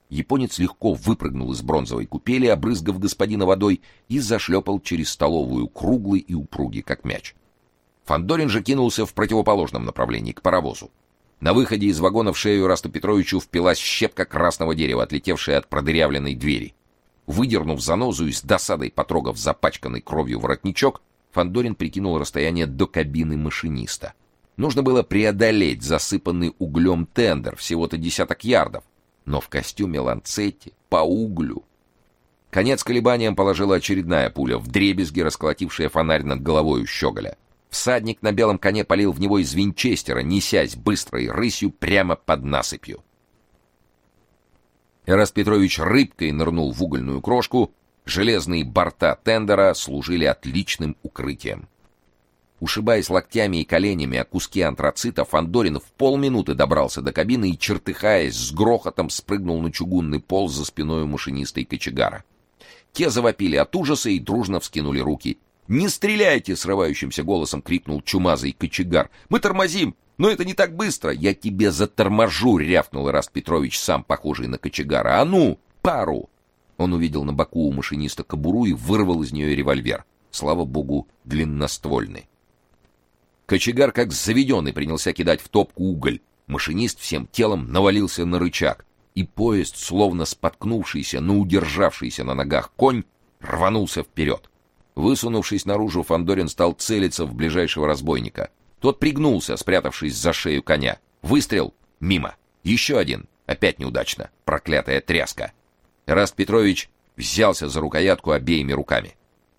Японец легко выпрыгнул из бронзовой купели, обрызгав господина водой, и зашлепал через столовую, круглый и упругий, как мяч. Фандорин же кинулся в противоположном направлении, к паровозу. На выходе из вагона в шею Эрасту Петровичу впилась щепка красного дерева, отлетевшая от продырявленной двери. Выдернув занозу и с досадой потрогав запачканный кровью воротничок, Фандорин прикинул расстояние до кабины машиниста. Нужно было преодолеть засыпанный углем тендер, всего-то 10 ярдов, но в костюме Ланцетти, по углю. Конец колебаниям положила очередная пуля, вдребезги расколотившая фонарь над головой у щеголя. Всадник на белом коне палил в него из винчестера, несясь быстрой рысью прямо под насыпью. Эраст Петрович рыбкой нырнул в угольную крошку, железные борта тендера служили отличным укрытием. Ушибаясь локтями и коленями о куски антрацита, Фандорин в полминуты добрался до кабины и, чертыхаясь, с грохотом спрыгнул на чугунный пол за спиной машиниста и кочегара. Те завопили от ужаса и дружно вскинули руки. «Не стреляйте!» — срывающимся голосом крикнул чумазый кочегар. «Мы тормозим! Но это не так быстро!» «Я тебе заторможу!» — рявкнул Эраст Петрович, сам похожий на кочегара. «А ну, пару!» Он увидел на боку у машиниста кобуру и вырвал из нее револьвер. Слава богу, длинноствольный. Кочегар, как заведенный, принялся кидать в топку уголь. Машинист всем телом навалился на рычаг, и поезд, словно споткнувшийся, но удержавшийся на ногах конь, рванулся вперед. Высунувшись наружу, Фандорин стал целиться в ближайшего разбойника. Тот пригнулся, спрятавшись за шею коня. Выстрел — мимо. Еще один — опять неудачно. Проклятая тряска. Эраст Петрович взялся за рукоятку обеими руками.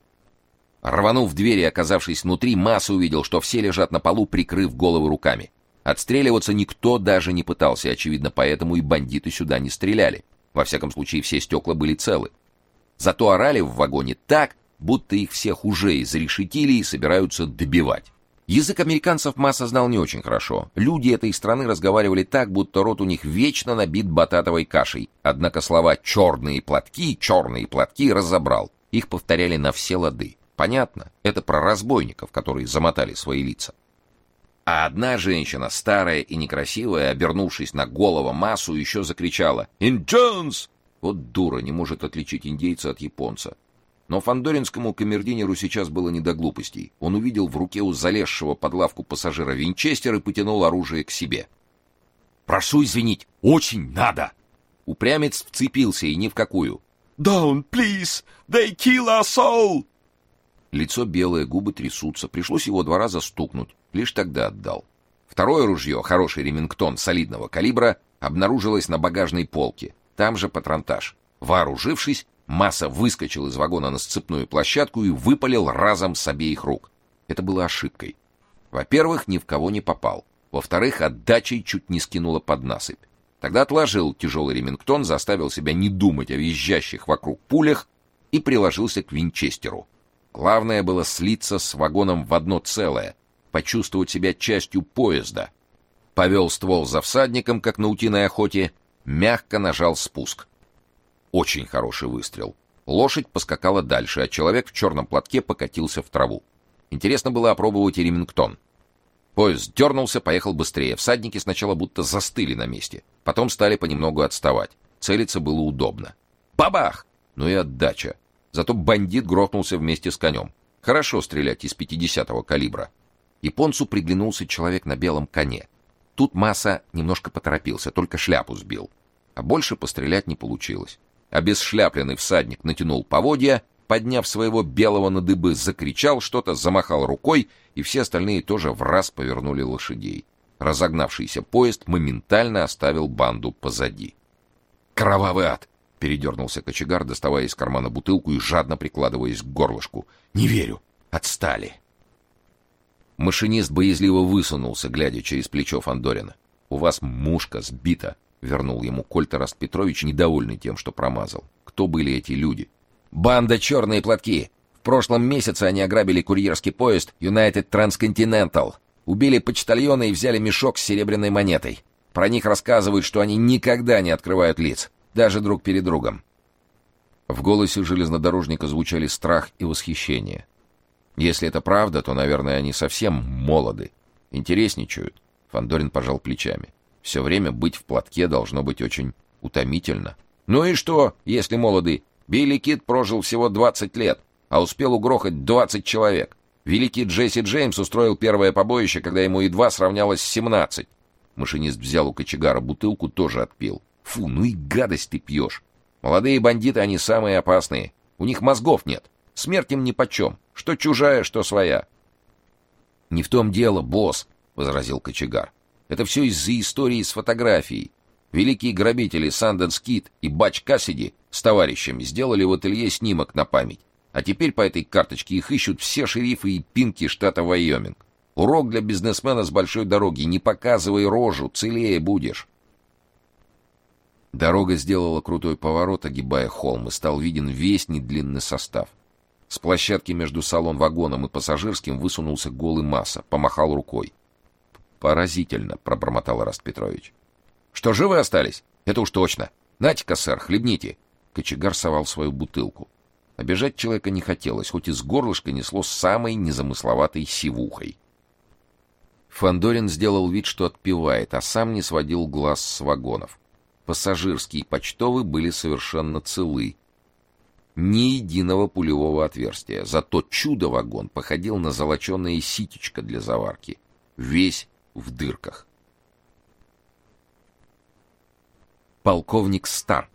Рванув дверь и оказавшись внутри, Масса увидел, что все лежат на полу, прикрыв головы руками. Отстреливаться никто даже не пытался, очевидно, поэтому и бандиты сюда не стреляли. Во всяком случае, все стекла были целы. Зато орали в вагоне так, будто их всех уже изрешетили и собираются добивать. Язык американцев Масса знал не очень хорошо. Люди этой страны разговаривали так, будто рот у них вечно набит бататовой кашей. Однако слова черные платки» разобрал. Их повторяли на все лады. Понятно, это про разбойников, которые замотали свои лица. А одна женщина, старая и некрасивая, обернувшись на голого Массу, еще закричала «Индианс!». Вот дура, не может отличить индейца от японца. Но фандоринскому камердинеру сейчас было не до глупостей. Он увидел в руке у залезшего под лавку пассажира винчестер и потянул оружие к себе. «Прошу извинить, очень надо!» Упрямец вцепился и ни в какую. «Down, please! They kill us all!» Лицо белое, губы трясутся. Пришлось его 2 раза стукнуть. Лишь тогда отдал. Второе ружье, хороший ремингтон солидного калибра, обнаружилось на багажной полке. Там же патронтаж. Вооружившись, Масса выскочил из вагона на сцепную площадку и выпалил разом с обеих рук. Это было ошибкой. Во-первых, ни в кого не попал. Во-вторых, отдачей чуть не скинуло под насыпь. Тогда отложил тяжелый ремингтон, заставил себя не думать о визжащих вокруг пулях и приложился к винчестеру. Главное было слиться с вагоном в одно целое, почувствовать себя частью поезда. Повел ствол за всадником, как на утиной охоте, мягко нажал спуск. Очень хороший выстрел. Лошадь поскакала дальше, а человек в черном платке покатился в траву. Интересно было опробовать и ремингтон. Поезд дернулся, поехал быстрее. Всадники сначала будто застыли на месте, потом стали понемногу отставать. Целиться было удобно. Бабах! Ну и отдача. Зато бандит грохнулся вместе с конем. Хорошо стрелять из 50-го калибра. Японцу приглянулся человек на белом коне. Тут Масса немножко поторопился, только шляпу сбил. А больше пострелять не получилось. Обесшляпленный всадник натянул поводья, подняв своего белого на дыбы, закричал что-то, замахал рукой, и все остальные тоже враз повернули лошадей. Разогнавшийся поезд моментально оставил банду позади. «Кровавый ад!» — передернулся кочегар, доставая из кармана бутылку и жадно прикладываясь к горлышку. «Не верю! Отстали!» Машинист боязливо высунулся, глядя через плечо Фандорина. «У вас мушка сбита!» — вернул ему Кольт Эраст Петрович, недовольный тем, что промазал. Кто были эти люди? «Банда «Черные платки». В прошлом месяце они ограбили курьерский поезд United Transcontinental. Убили почтальона и взяли мешок с серебряной монетой. Про них рассказывают, что они никогда не открывают лиц, даже друг перед другом». В голосе железнодорожника звучали страх и восхищение. Если это правда, то, наверное, они совсем молоды. Интересничают. Фандорин пожал плечами. Все время быть в платке должно быть очень утомительно. Ну и что, если молоды? Билли Кид прожил всего 20 лет, а успел угрохать 20 человек. Великий Джесси Джеймс устроил первое побоище, когда ему едва сравнялось 17. Машинист взял у кочегара бутылку, тоже отпил. Фу, ну и гадость ты пьешь. Молодые бандиты, они самые опасные. У них мозгов нет. Смерть им нипочем. Что чужая, что своя. Не в том дело, босс, возразил кочегар. Это все из-за истории с фотографией. Великие грабители Санденс Кид и Батч Кассиди с товарищами сделали в ателье снимок на память. А теперь по этой карточке их ищут все шерифы и пинки штата Вайоминг. Урок для бизнесмена с большой дороги. Не показывай рожу, целее будешь. Дорога сделала крутой поворот, огибая холм, и стал виден весь недлинный состав. С площадки между салон-вагоном и пассажирским высунулся голый Масса, помахал рукой. «Поразительно», — пробормотал Эраст Петрович. «Что, живы остались? Это уж точно. Нате-ка, сэр, хлебните». Кочегар совал свою бутылку. Обижать человека не хотелось, хоть из горлышка несло самой незамысловатой сивухой. Фандорин сделал вид, что отпивает, а сам не сводил глаз с вагонов. Пассажирский и почтовый были совершенно целы. Ни единого пулевого отверстия. Зато чудо-вагон походил на золоченое ситечко для заварки. Весь в дырках. Полковник Стар.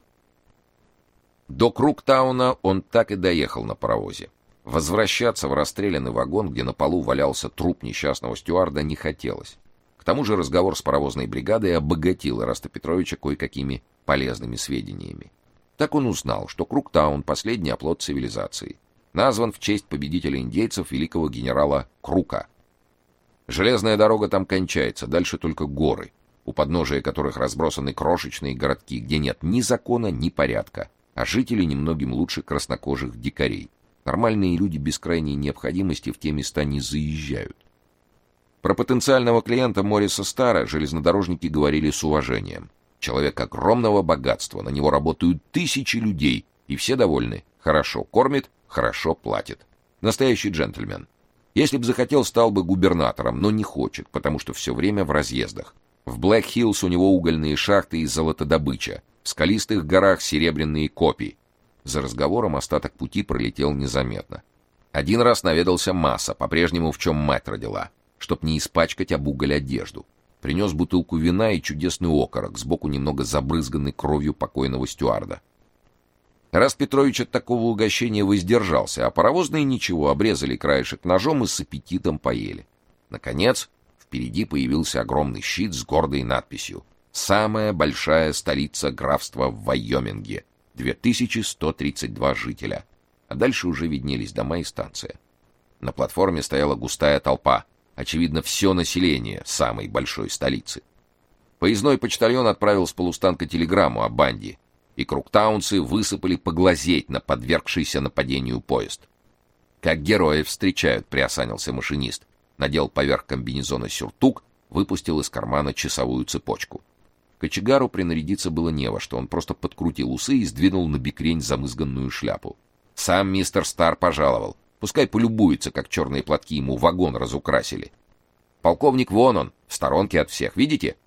До Круктауна он так и доехал на паровозе. Возвращаться в расстрелянный вагон, где на полу валялся труп несчастного стюарда, не хотелось. К тому же разговор с паровозной бригадой обогатил Эраста Петровича кое-какими полезными сведениями. Так он узнал, что Круктаун — последний оплот цивилизации, назван в честь победителя индейцев великого генерала Крука. Железная дорога там кончается, дальше только горы, у подножия которых разбросаны крошечные городки, где нет ни закона, ни порядка, а жители немногим лучше краснокожих дикарей. Нормальные люди без крайней необходимости в те места не заезжают. Про потенциального клиента Мориса Стара железнодорожники говорили с уважением. Человек огромного богатства, на него работают тысячи людей, и все довольны. Хорошо кормит, хорошо платит. Настоящий джентльмен. Если б захотел, стал бы губернатором, но не хочет, потому что все время в разъездах. В Блэк-Хиллз у него угольные шахты и золотодобыча, в скалистых горах серебряные копии. За разговором остаток пути пролетел незаметно. Один раз наведался Масса, по-прежнему в чем мать родила, чтоб не испачкать об уголь одежду. Принес бутылку вина и чудесный окорок, сбоку немного забрызганный кровью покойного стюарда. Эраст Петрович от такого угощения воздержался, а паровозные ничего, обрезали краешек ножом и с аппетитом поели. Наконец, впереди появился огромный щит с гордой надписью «Самая большая столица графства в Вайоминге, 2132 жителя». А дальше уже виднелись дома и станция. На платформе стояла густая толпа, очевидно, все население самой большой столицы. Поездной почтальон отправил с полустанка телеграмму о банде, и круктаунцы высыпали поглазеть на подвергшийся нападению поезд. «Как героев встречают», — приосанился машинист, надел поверх комбинезона сюртук, выпустил из кармана часовую цепочку. Кочегару принарядиться было не во что, он просто подкрутил усы и сдвинул на бекрень замызганную шляпу. Сам мистер Стар пожаловал. Пускай полюбуется, как черные платки ему вагон разукрасили. Полковник вон он, в сторонке от всех, видите?